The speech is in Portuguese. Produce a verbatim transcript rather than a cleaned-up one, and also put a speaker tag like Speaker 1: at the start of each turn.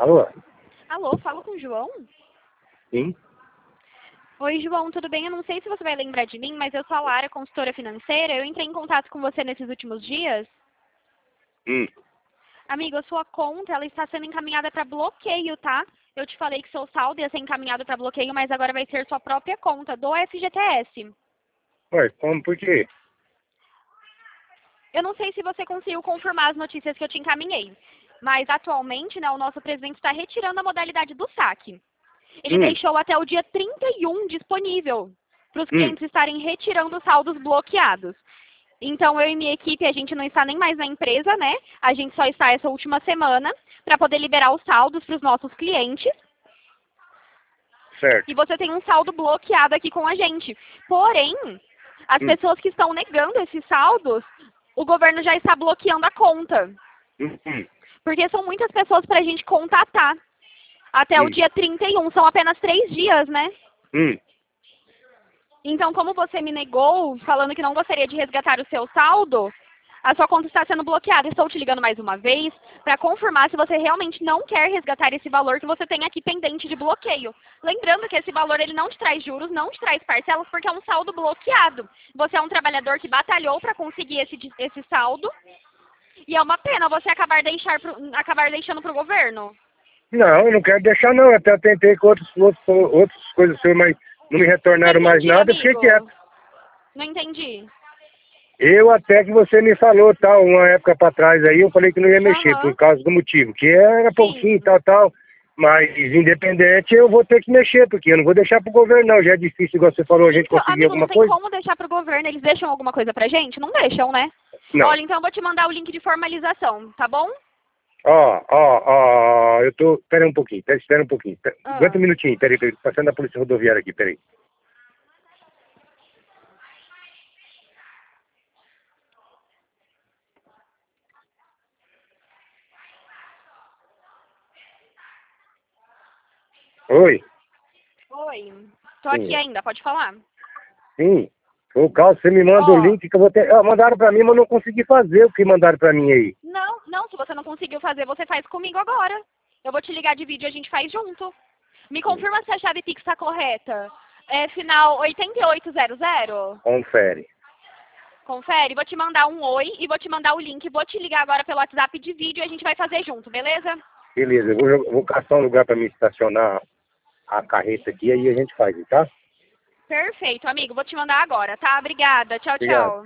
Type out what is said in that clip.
Speaker 1: Alô?
Speaker 2: Alô, falo com o João?
Speaker 1: Sim?
Speaker 2: Oi, João, tudo bem? Eu não sei se você vai lembrar de mim, mas eu sou a Lara, consultora financeira. Eu entrei em contato com você nesses últimos dias.
Speaker 1: Hum.
Speaker 2: Amigo, a sua conta, ela está sendo encaminhada para bloqueio, tá? Eu te falei que seu saldo ia ser encaminhado para bloqueio, mas agora vai ser sua própria conta, do F G T S.
Speaker 1: Ué, como, por quê?
Speaker 2: Eu não sei se você conseguiu confirmar as notícias que eu te encaminhei, mas atualmente, né, o nosso presidente está retirando a modalidade do saque. Ele
Speaker 1: Hum.
Speaker 2: deixou até o dia trinta e um disponível para os
Speaker 1: Hum.
Speaker 2: clientes estarem retirando os saldos bloqueados. Então, eu e minha equipe, a gente não está nem mais na empresa, né? A gente só está essa última semana para poder liberar os saldos para os nossos clientes.
Speaker 1: Certo.
Speaker 2: E você tem um saldo bloqueado aqui com a gente. Porém, as
Speaker 1: Hum.
Speaker 2: pessoas que estão negando esses saldos, o governo já está bloqueando a conta.
Speaker 1: Hum. Hum.
Speaker 2: Porque são muitas pessoas para a gente contatar. Até o
Speaker 1: Hum.
Speaker 2: dia trinta e um, são apenas três dias, né?
Speaker 1: Hum.
Speaker 2: Então, como você me negou, falando que não gostaria de resgatar o seu saldo, a sua conta está sendo bloqueada. Estou te ligando mais uma vez para confirmar se você realmente não quer resgatar esse valor que você tem aqui pendente de bloqueio. Lembrando que esse valor ele não te traz juros, não te traz parcelas, porque é um saldo bloqueado. Você é um trabalhador que batalhou para conseguir esse, esse saldo e é uma pena você acabar, deixar pro, acabar deixando para o governo.
Speaker 1: Não, eu não quero deixar não. Eu até tentei com outros, outros, outras coisas suas, mas não me
Speaker 2: Não
Speaker 1: retornaram mais
Speaker 2: entendi,
Speaker 1: nada, eu fiquei
Speaker 2: amigo.
Speaker 1: quieto.
Speaker 2: Não entendi.
Speaker 1: Eu até que você me falou, tal, uma época pra trás aí, eu falei que não ia mexer, por
Speaker 2: Aham.
Speaker 1: causa do motivo, que era pouquinho,
Speaker 2: Sim.
Speaker 1: tal, tal, mas independente eu vou ter que mexer, porque eu não vou deixar pro governo não, já é difícil, igual você falou, a gente
Speaker 2: Então,
Speaker 1: conseguir
Speaker 2: amigo, não
Speaker 1: alguma
Speaker 2: tem
Speaker 1: coisa.
Speaker 2: como deixar pro governo. Eles deixam alguma coisa pra gente? Não deixam, né?
Speaker 1: Não.
Speaker 2: Olha, então eu vou te mandar o link de formalização, tá bom?
Speaker 1: Ó, ó, ó, eu tô, pera um pouquinho, pera, espera um pouquinho, pera, aguenta
Speaker 2: Ah.
Speaker 1: um minutinho, peraí, peraí, passando a polícia rodoviária aqui, peraí. Oi?
Speaker 2: Oi. Tô aqui
Speaker 1: Sim,
Speaker 2: ainda, pode falar?
Speaker 1: sim. O caso, você me manda o
Speaker 2: Ó,
Speaker 1: link que eu vou ter. Ah, mandaram pra mim, mas eu não consegui fazer o que mandaram pra mim aí.
Speaker 2: não, não, se você não conseguiu fazer, você faz comigo agora. Eu vou te ligar de vídeo e a gente faz junto. Me confirma se a chave Pix tá correta. É final oitenta e oito zero zero?
Speaker 1: Confere.
Speaker 2: Confere, vou te mandar um oi e vou te mandar o link. Vou te ligar agora pelo WhatsApp de vídeo e a gente vai fazer junto, beleza?
Speaker 1: Beleza, eu vou, eu vou caçar um lugar pra me estacionar a carreta aqui, aí a gente faz, tá?
Speaker 2: Perfeito, amigo. Vou te mandar agora, tá? Obrigada. Tchau,
Speaker 1: Obrigado.
Speaker 2: tchau.